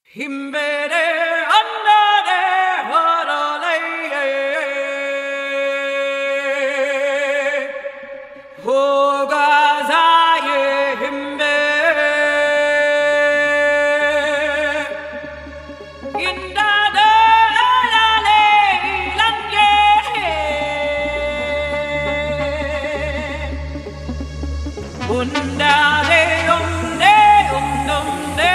Himbere andare harale hogazaye himbe indade lale lange undade umde umde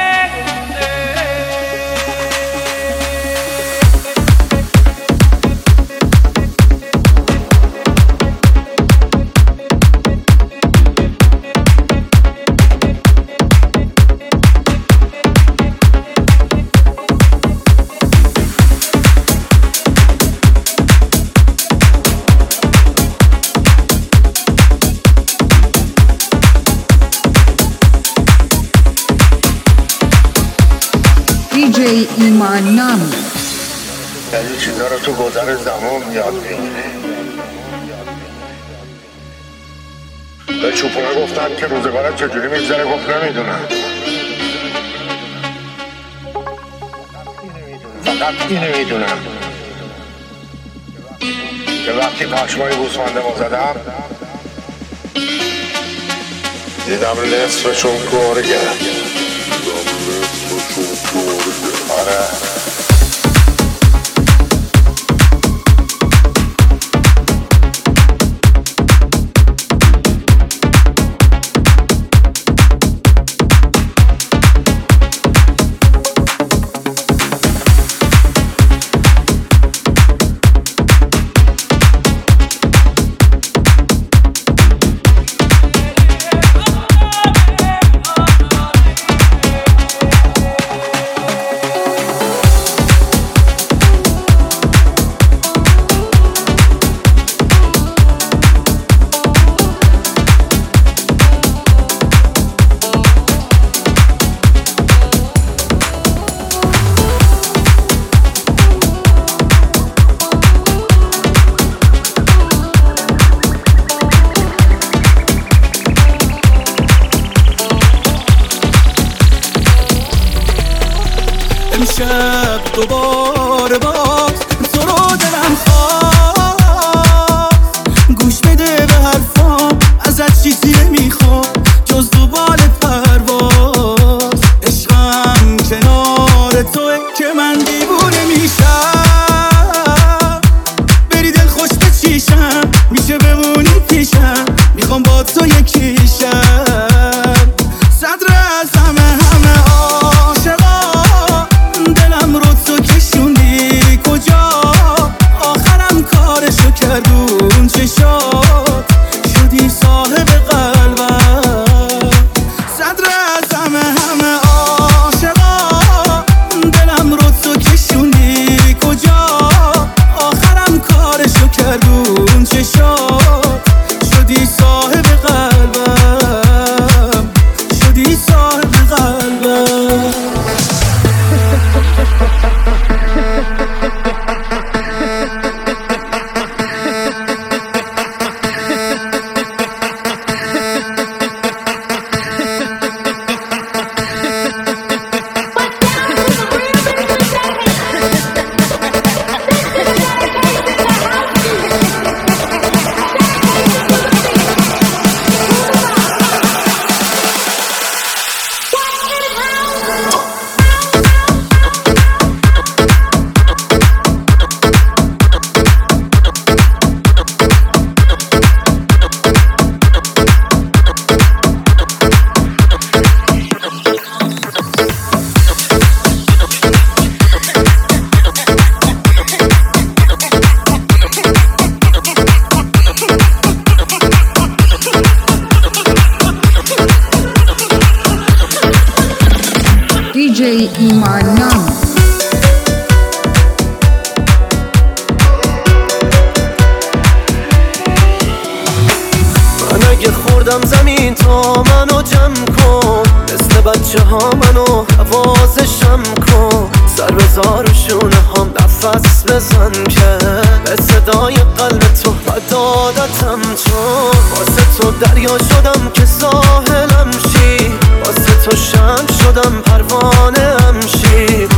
DJ ایمان نامی یعنی چیزا رو تو گذر زمان یاد میگیری. به چوپونه گفتن که روزگارت چجوری میگذره، گفت نمیدونم، فقط اینو میدونم که وقتی پشمای گوسفنده ما زدم دیدم نصفشون گرگه. آره امشب دوباره باز تو رو دلم خواست، گوش بده به حرفام، ازت چیزی نمیخوام جز دوبال پرواز. عشقم کنار توه که من دیوونه میشم، بری دل خوش به چیشم، میشه بمونی پیشم، میخوام با تو یکی شم. صدر از همه عاشقا دلم رو تو کشوندی کجا، آخرم کارشو کردون چشات، شدی صاحب قلبم. صدر از همه عاشقا دلم رو تو کشوندی کجا، آخرم کارشو کردون چشات، شدی صاحب قلبم، شدی صاحب قلبم. DJ ایمان نامی من اگه خوردم زمین تا منو جمع کن، مثل بچه ها منو حواسشم کن، سر بزار و شونه هم نفس بزن که به صدای قلب تو بدادتم، چون واسه تو دریا شدم که ساحلم شی، واسه تو شمع شدم پروانه همشی،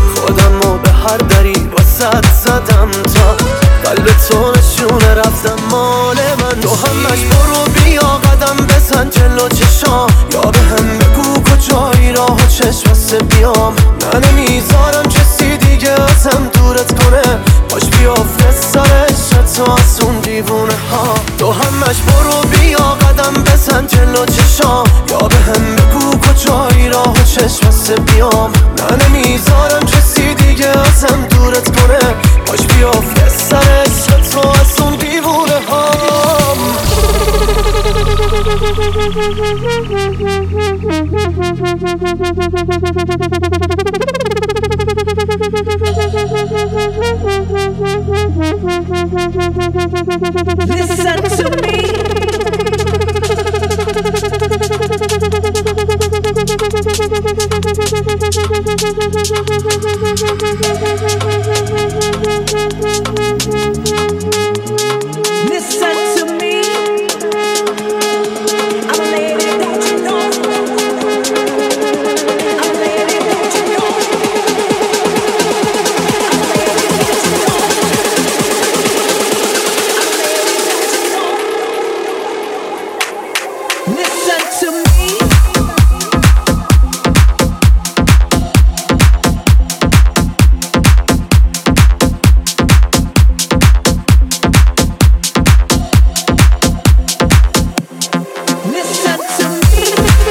چشم بسته بیام. نه نمیذارم کسی دیگه ازم دورت کنه. باش بیافته سرش تو از اون دیوونه ها. تو همش برو بیا قدم بزن جلو چشام، یا به هم بگو کجایی راه چشم بسته بیام. نه نمیذارم کسی دیگه ازم دورت کنه. باش بیافته سرش تو از اون دیوونه ها. Listen to me. Listen to me. I'm a lady that you know. I'm a lady that you know. Listen to me. Listen to me.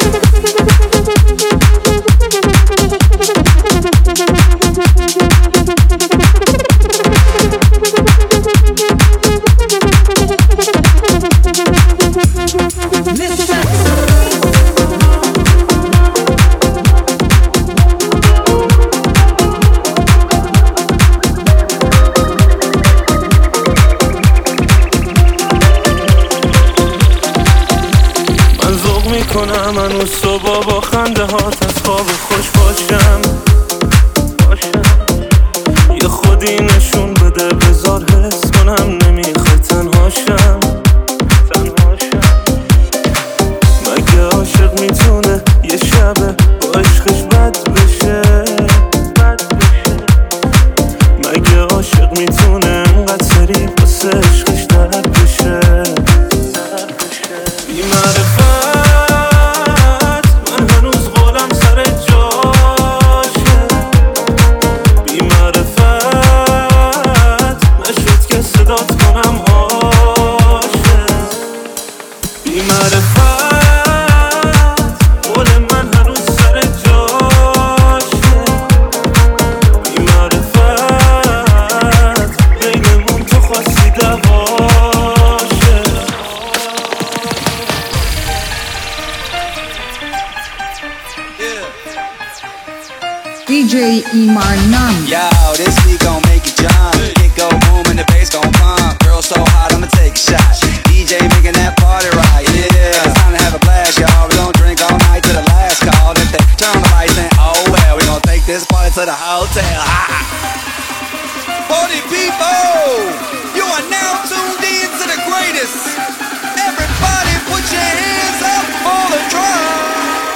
من ذوق میکنم هنوز صبح با خنده هات از خواب خوش باشم. یه خودی نشون بده بذار حس کنم نمیخوای تنهاشم. مگه عاشق میتونه یه شبه با عشقش بد بشه؟ مگه عاشق میتونه انقدر سریع واسه عشقش درد بشه؟ بی معرفت من هنوز قولم سر جاشه. بی معرفت نشد که صدات کنم عاشق. بی معرفت قول من هنوز سر جاشه. بی معرفت بینمون تو خواستی دواشه. DJ Imanam. Yo, this beat gon' make it jump. Kick go boom and the bass gon' pump. Girl so hot, I'ma take a shot. DJ making that party right. Yeah, it's time to have a blast, y'all. We gon' drink all night to the last call. If they turn the lights in, oh well, we gon' take this party to the hotel. Party people, you are now tuned in to the greatest. Everybody put your hands up for the drum.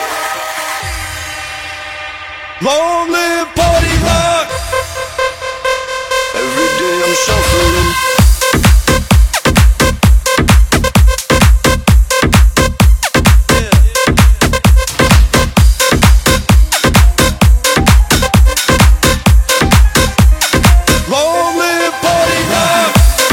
Long live party rock. Every day I'm shuffling. Long live party rock.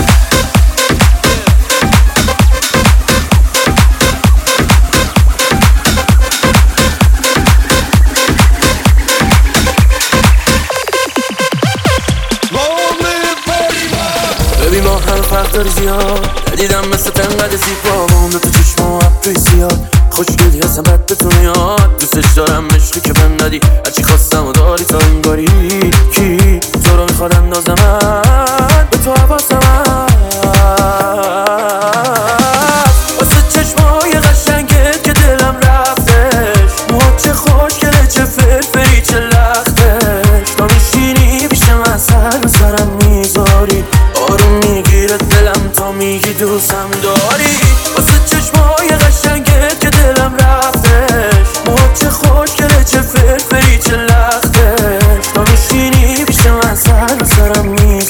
ببین ما هم فرق داری زیاد. ندیدم مثل تنقدر زیبا مونده تو چشم و ابروی زیاد. خوشگلی هستم بد به تو میاد. دوستش دارم عشقی که بهم ندی. هرچی خواستم و داری تا انگاری. کی تو رو میخواد اندازم من به تو حواسم هست. واسه چشمای قشنگت که دلم رفتش. موهات چه خوشگله چه فرفری چه لختش. تا میشینی پیش من سر به سرم میذاری. آروم میگیره دلم تا میگی دوستم داری. واسه چشمای قشنگت که دلم رفتش. موهات چه خوشگله چه فرفری چه لختش. تا میشینی پیش من سر به سرم میذاری.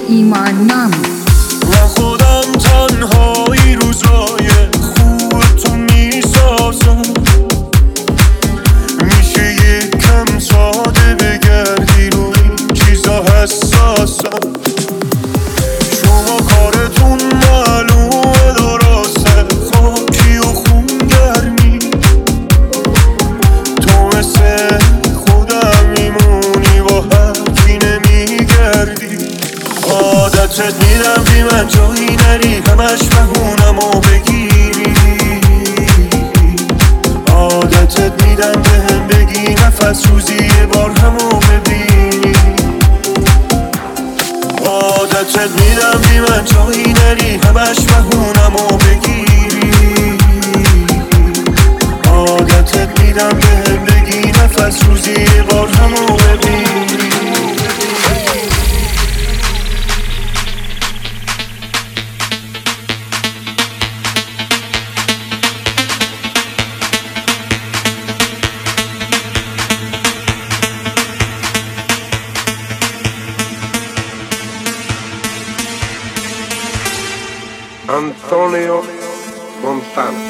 ایمان نامی. من خودم تنهایی روزای خوب تو میسازم. میشه یکم ساده بگردی رو این چیزا حساسم. شما کارتون معلومه درسته، خاکی و خونگرمی. تو مثل خودم میمونی با حرفی نمیگردی. عادتت میدم بی من جایی نری، همش بهونم و بگیری. عادتت میدم بهم بگی نفس روزی یه بار همو ببینی. عادتت میدم بی من جایی نری، همش بهونم و بگیری. عادتت میدم بهم بگی نفس روزی یه بار همو ببینی. Antonio Montana.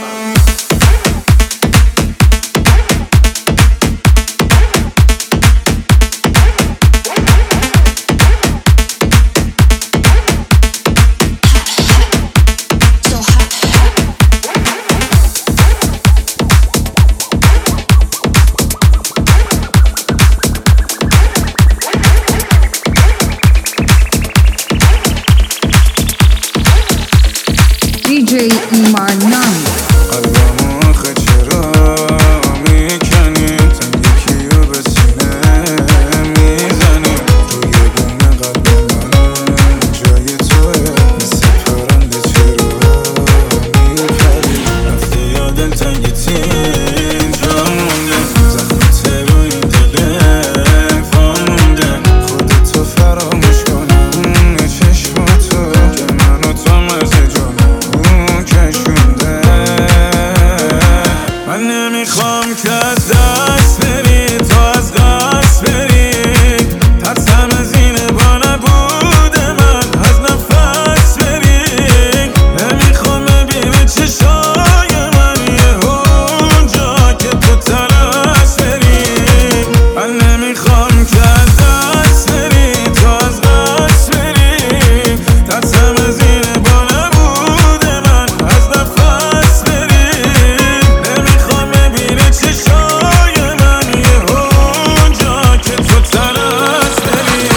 DJ ایمان نامی. قلبم آخه چرا میکنی؟ تن یکی رو به سینه میزنی. روی بوم قلب من جای توه، مثل پرنده چرا میپری؟ رفتی یا دلتنگت اینجا مونده، زخمت رو این تلفن مونده. خودتو فراموش کنم یه چشماتو که منو تو مرز جانم کشونده. من نمیخوام که از دست بری، تو از قصد بری. ترسم از اینه با نبود من از نفس بری. نمیخوام ببینی چشای من یه اونجا که تو ترس بری. من نمیخوام که از دست بری، تو از قصد بری. ترسم از اینه با نبود من از نفس بری. نمیخوام ببینی چشای من یه اونجا که تو ترس بری.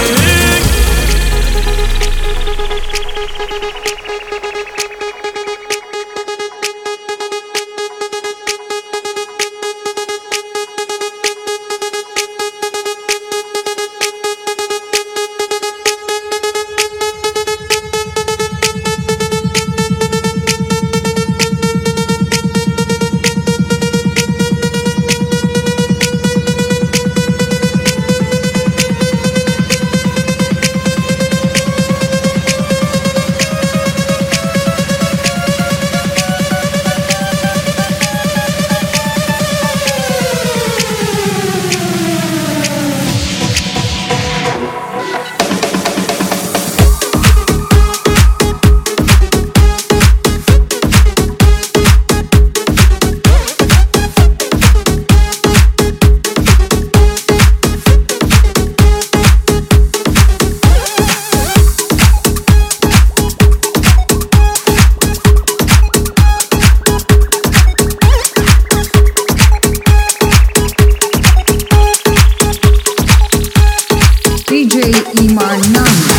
DJ ایمان نامی.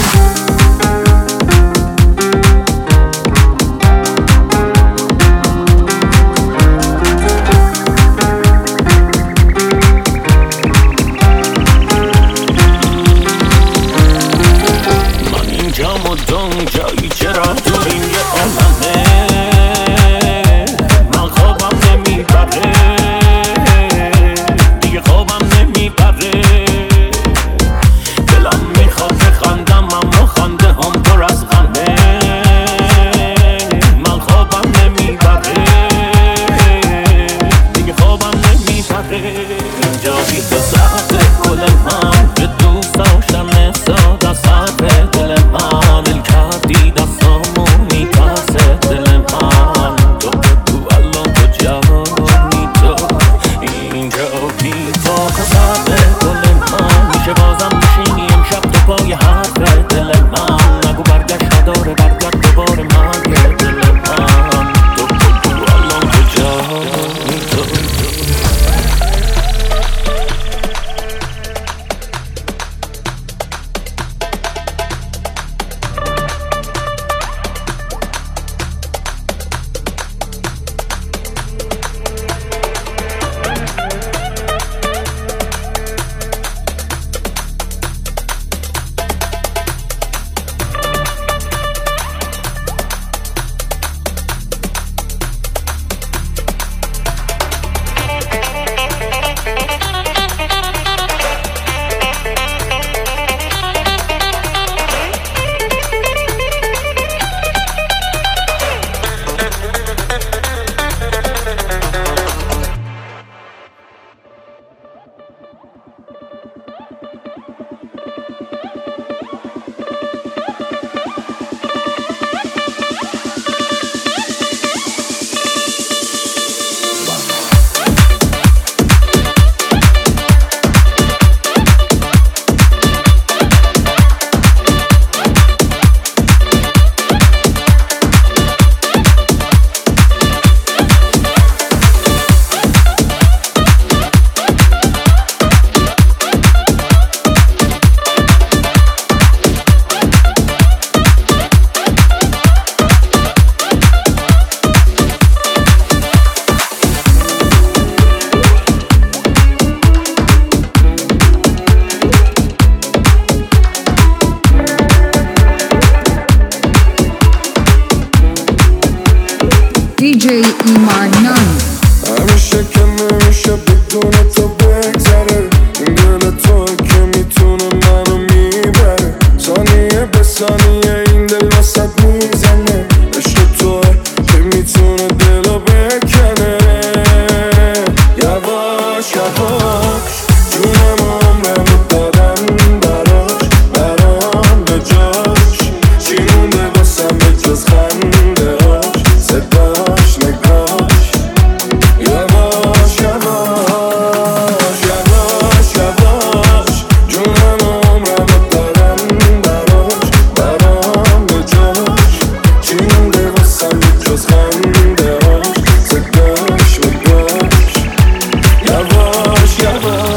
من اینجا مدام جایی چرا دوریم یه عالمه. من خوابم نمیبره دیگه، خوابم نمیبره. دلم میخواد بخندم اما خنده هم پر از غمه. من خوابم نمیبره دیگه، خوابم نمیبره. اینجا بی تو ساعت گل من به دوست داشتم احساد از ساعت دل من. DJ ایمانم. همیشه که نمیشه بدون تو بگذره، این دل تو که میتونه منو میبره، ثانیه به ثانیه این دل واسد میزنه، عشق توه که میتونه دلو بکنه. یواش یواش جونم عمرمو دادم براش، برام به جاش چی مونده واسم به جز خنده هاش، صداش نگاش. یواش یواش یواش یواش جونم عمرمو دادم براش، برام به جاش چی مونده واسم به جز خنده هاش، صداش نگاش. یواش یواش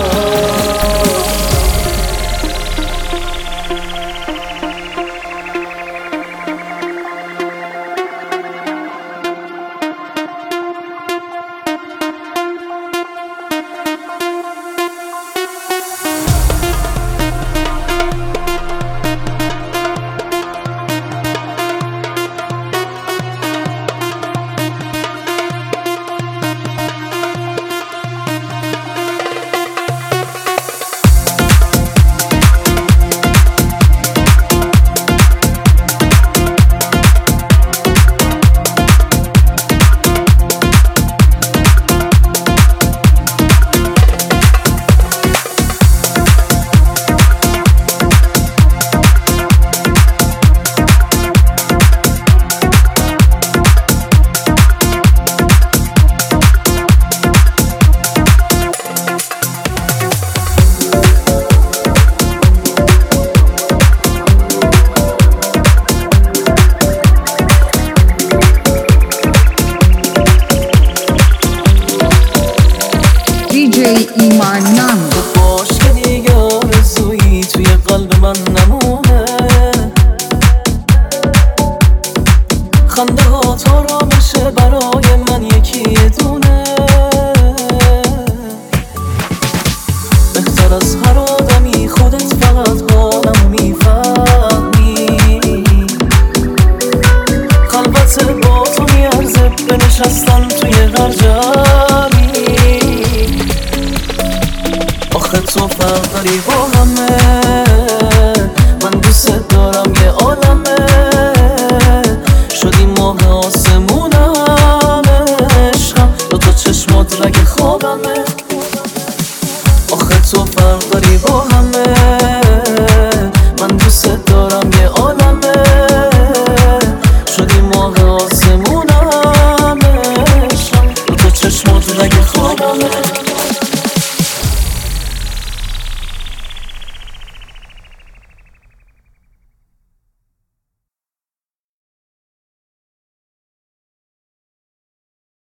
DJ ایمانم. باش که دیگه آرزویی توی قلب من نمونه، خنده ها تا را بشه برای من یکی دونه، بهتر از هر آدمی خودت فقط حالمو میفهمی، خلوت با تو میارزه بنشستن توی هر جمعی، آخه تو فرق داری با همه، من دوست دارم یه عالمه، شدی ماه آسمونم، عشقم دوتا چشمات رگ خوابمه، آخه تو فرق داری با همه، من دوست دارم یه عالمه، شدی ماه آسمونم، عشقم دوتا چشمات رگ خوابمه.